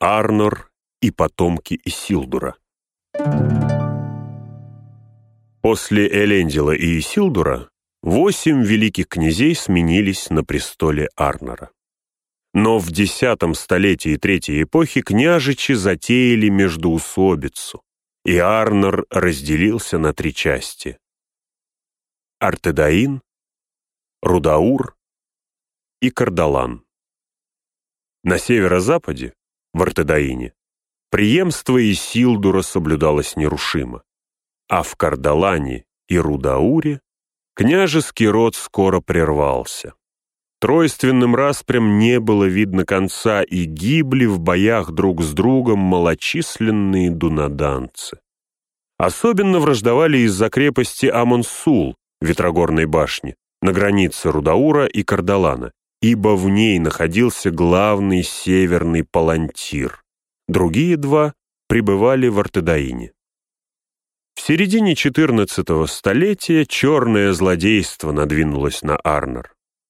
Арнор и потомки Исилдура. После Элендила и Исилдура 8 великих князей сменились на престоле Арнора. Но в 10 столетии Третьей эпохи княжичи затеяли междоусобицу, и Арнор разделился на 3 части: Артедаин, Рудаур и Кардалан. На северо-западе, в Артедаине, преемство Исилдура соблюдалось нерушимо, а в Кардалане и Рудауре княжеский род скоро прервался. Тройственным распрям не было видно конца, и гибли в боях друг с другом малочисленные дунаданцы. Особенно враждовали из-за крепости Амон-Сул, Ветрогорной башни, на границе Рудаура и Кардалана, ибо в ней находился главный северный палантир. Другие 2 пребывали в Артедаине. В середине XIV столетия черное злодейство надвинулось на Арнор.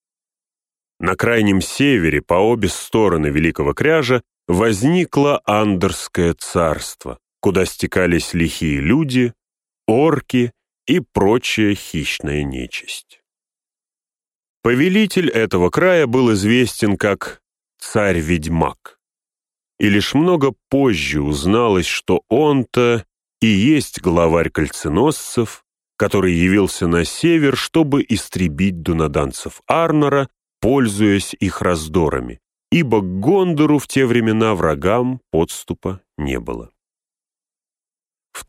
На крайнем севере, по обе стороны Великого Кряжа, возникло Андорское царство, куда стекались лихие люди, орки и прочая хищная нечисть. Повелитель этого края был известен как царь-ведьмак, и лишь много позже узналось, что он-то и есть главарь кольценосцев, который явился на север, чтобы истребить дунаданцев Арнора, пользуясь их раздорами, ибо к Гондору в те времена врагам подступа не было. В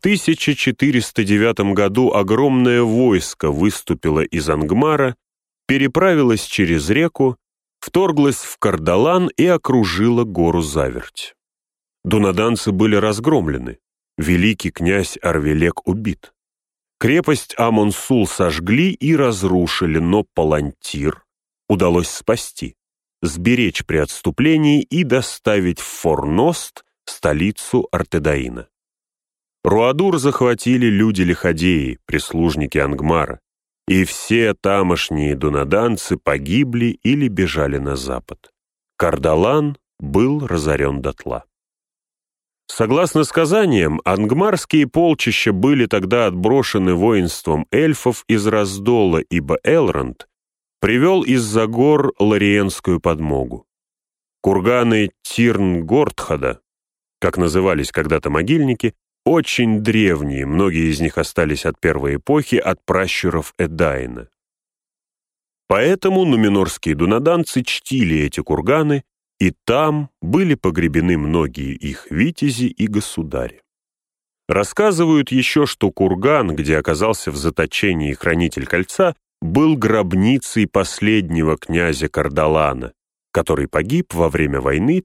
1409 году огромное войско выступило из Ангмара, переправилось через реку, вторглось в Кардалан и окружило гору Заверть. Дунаданцы были разгромлены, великий князь Арвелек убит. Крепость Амон-Сул сожгли и разрушили, но палантир удалось спасти, сберечь при отступлении и доставить в Форност, столицу Артедаина. Руадур захватили люди-лиходеи, прислужники Ангмара, и все тамошние дунаданцы погибли или бежали на запад. Кардалан был разорен дотла. Согласно сказаниям, ангмарские полчища были тогда отброшены воинством эльфов из Раздола, ибо Элронд привел из-за гор лариенскую подмогу. Курганы Тирн-Гортхада, как назывались когда-то могильники, очень древние, многие из них остались от первой эпохи, от пращуров Эдаина. Поэтому нуменорские дунаданцы чтили эти курганы, и там были погребены многие их витязи и государи. Рассказывают еще, что курган, где оказался в заточении хранитель кольца, был гробницей последнего князя Кардалана, который погиб во время войны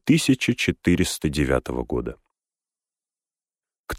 1409 года. К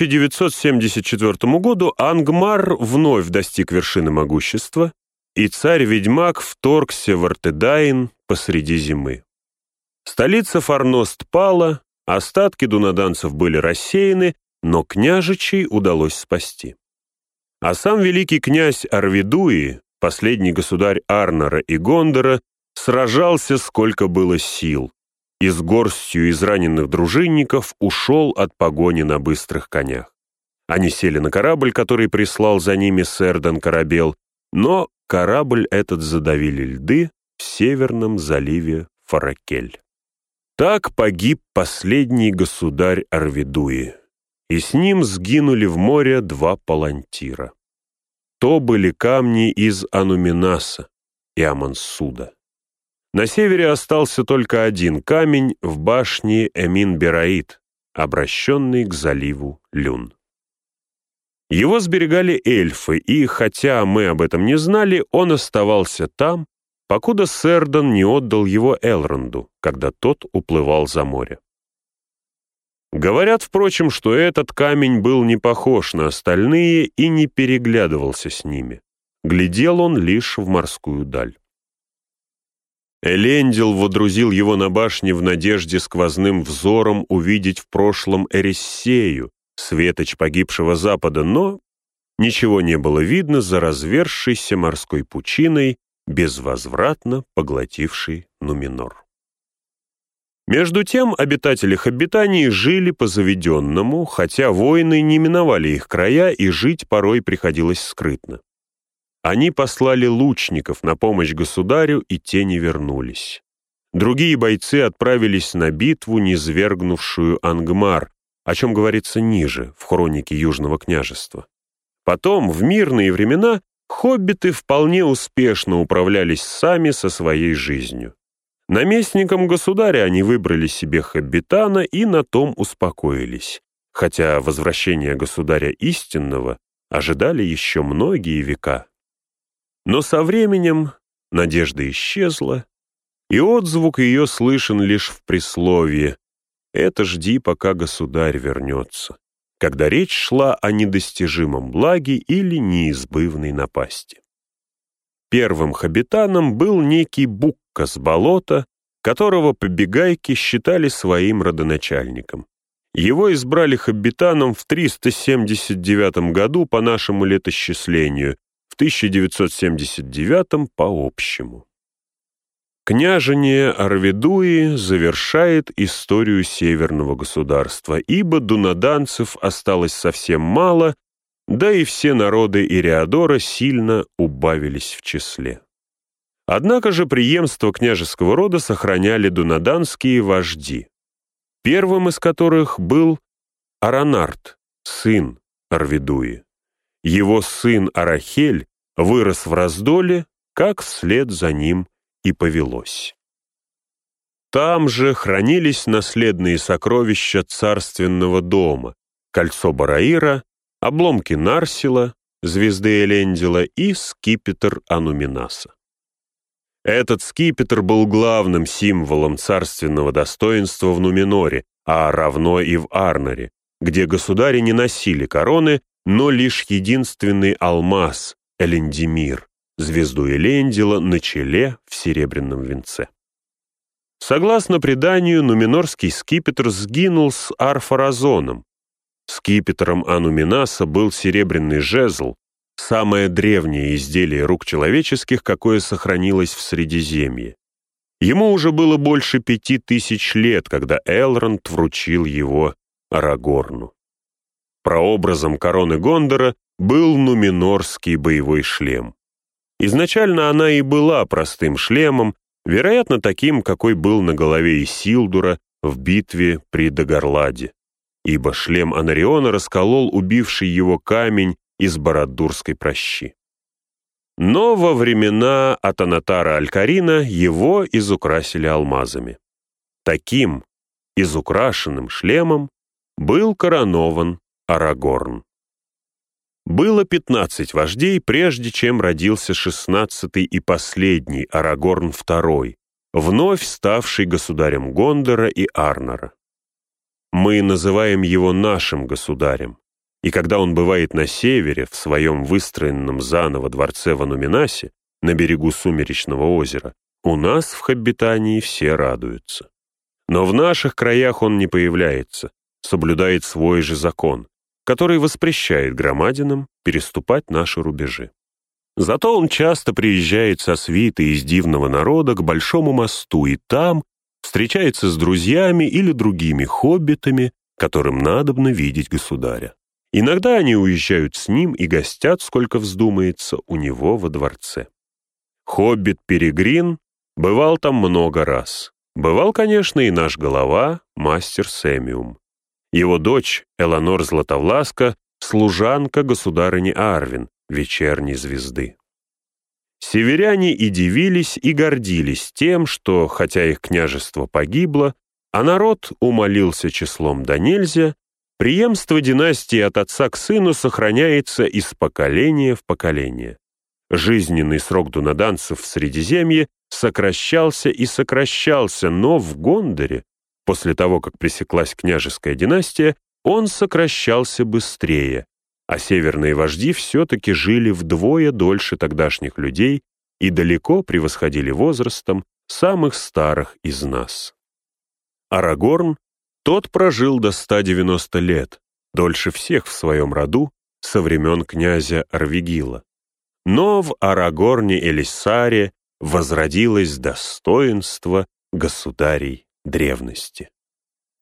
1974 году Ангмар вновь достиг вершины могущества, и царь-ведьмак вторгся в Артедаин посреди зимы. Столица Форност пала, остатки дунаданцев были рассеяны, но княжичей удалось спасти. А сам великий князь Арведуи, последний государь Арнора и Гондора, сражался сколько было сил, и с горстью израненных дружинников ушел от погони на быстрых конях. Они сели на корабль, который прислал за ними Сэрдан Корабел, но корабль этот задавили льды в северном заливе Фаракель. Так погиб последний государь Арведуи, и с ним сгинули в море 2 палантира. То были камни из Ануминаса и Амансуда. На севере остался только один камень в башне Эмин-Бераид, обращенный к заливу Люн. Его сберегали эльфы, и, хотя мы об этом не знали, он оставался там, покуда Сэрдан не отдал его Элронду, когда тот уплывал за море. Говорят, впрочем, что этот камень был не похож на остальные и не переглядывался с ними. Глядел он лишь в морскую даль. Элендил водрузил его на башне в надежде сквозным взором увидеть в прошлом Эрессею, светоч погибшего Запада, но ничего не было видно за разверзшейся морской пучиной, безвозвратно поглотившей Нуменор. Между тем обитатели Хоббитании жили по заведенному, хотя войны не миновали их края, и жить порой приходилось скрытно. Они послали лучников на помощь государю, и те не вернулись. Другие бойцы отправились на битву, низвергнувшую Ангмар, о чем говорится ниже, в хронике Южного княжества. Потом, в мирные времена, хоббиты вполне успешно управлялись сами со своей жизнью. Наместником государя они выбрали себе хоббитана и на том успокоились, хотя возвращения государя истинного ожидали еще многие века. Но со временем надежда исчезла, и отзвук ее слышен лишь в присловии «Это жди, пока государь вернется», когда речь шла о недостижимом благе или неизбывной напасти. Первым хоббитаном был некий Букка с болота, которого побегайки считали своим родоначальником. Его избрали хоббитаном в 379 году по нашему летосчислению, в 1979 по общему. Княжение Арведуи завершает историю северного государства, ибо дунаданцев осталось совсем мало, да и все народы Ириадора сильно убавились в числе. Однако же преемство княжеского рода сохраняли дунаданские вожди, первым из которых был Аранарт, сын Арведуи. Его сын Арахель вырос в раздоле, как вслед за ним и повелось. Там же хранились наследные сокровища царственного дома, кольцо Бараира, обломки Нарсила, звезды Элендила и скипетр Ануминаса. Этот скипетр был главным символом царственного достоинства в Нуменоре, а равно и в Арноре, где государи не носили короны, но лишь единственный алмаз — Элендимир, звезду Элендила на челе в серебряном венце. Согласно преданию, нуменорский скипетр сгинул с Арфаразоном. Скипетром Ануминаса был серебряный жезл, самое древнее изделие рук человеческих, какое сохранилось в Средиземье. Ему уже было больше 5000 лет, когда Элронд вручил его Арагорну. Прообразом короны Гондора был нуменорский боевой шлем. Изначально она и была простым шлемом, вероятно, таким, какой был на голове Исилдура в битве при Дагорладе, ибо шлем Анариона расколол убивший его камень из Барад-дурской пращи. Но во времена Атанатара Алькарина его изукрасили алмазами. Таким изукрашенным шлемом был коронован Арагорн. Было 15 вождей, прежде чем родился 16-й и последний Арагорн II, вновь ставший государем Гондора и Арнора. Мы называем его нашим государем, и когда он бывает на севере, в своем выстроенном заново дворце в Ануминасе, на берегу Сумеречного озера, у нас в Хоббитании все радуются. Но в наших краях он не появляется, соблюдает свой же закон, который воспрещает громадинам переступать наши рубежи. Зато он часто приезжает со свитой из дивного народа к Большому мосту и там встречается с друзьями или другими хоббитами, которым надобно видеть государя. Иногда они уезжают с ним и гостят, сколько вздумается, у него во дворце. Хоббит Перегрин бывал там много раз. Бывал, конечно, и наш голова, мастер Сэмиум. Его дочь, Эланор Златовласка, служанка государыни Арвин, вечерней звезды. Северяне и дивились, и гордились тем, что, хотя их княжество погибло, а народ умолился числом до нельзя, преемство династии от отца к сыну сохраняется из поколения в поколение. Жизненный срок дунаданцев в Средиземье сокращался и сокращался, но в Гондоре, после того, как пресеклась княжеская династия, он сокращался быстрее, а северные вожди все-таки жили вдвое дольше тогдашних людей и далеко превосходили возрастом самых старых из нас. Арагорн, тот прожил до 190 лет, дольше всех в своем роду, со времен князя Арвигила. Но в Арагорне Элиссаре возродилось достоинство государей древности.